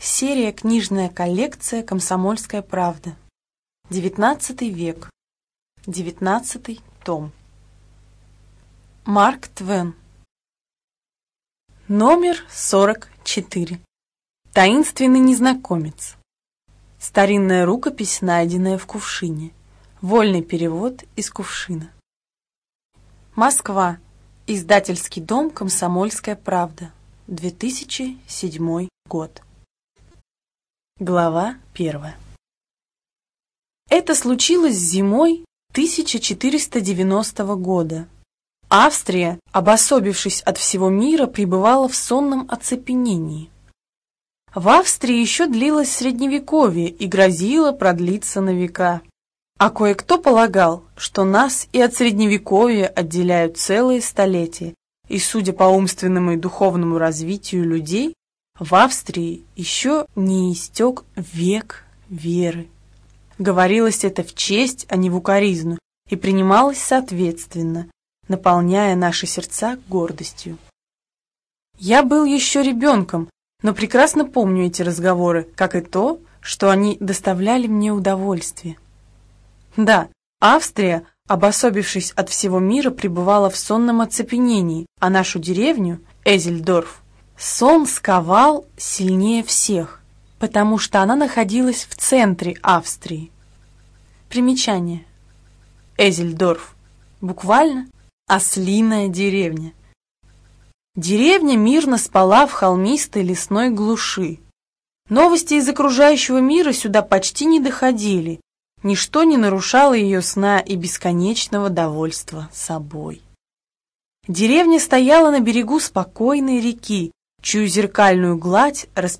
Серия «Книжная коллекция. Комсомольская правда». 19 век. 19 том. Марк Твен. Номер 44. Таинственный незнакомец. Старинная рукопись, найденная в кувшине. Вольный перевод из кувшина. Москва. Издательский дом «Комсомольская правда». 2007 год. Глава 1. Это случилось зимой 1490 года. Австрия, обособившись от всего мира, пребывала в сонном оцепенении. В Австрии еще длилось Средневековье и грозило продлиться на века. А кое-кто полагал, что нас и от Средневековья отделяют целые столетия, и, судя по умственному и духовному развитию людей, в Австрии еще не истек век веры. Говорилось это в честь, а не в укоризну, и принималось соответственно, наполняя наши сердца гордостью. Я был еще ребенком, но прекрасно помню эти разговоры, как и то, что они доставляли мне удовольствие. Да, Австрия, обособившись от всего мира, пребывала в сонном оцепенении, а нашу деревню, Эзельдорф, сон сковал сильнее всех, потому что она находилась в центре Австрии. Примечание. Эзельдорф. Буквально ослиная деревня. Деревня мирно спала в холмистой лесной глуши. Новости из окружающего мира сюда почти не доходили. Ничто не нарушало ее сна и бесконечного довольства собой. Деревня стояла на берегу спокойной реки, чью зеркальную гладь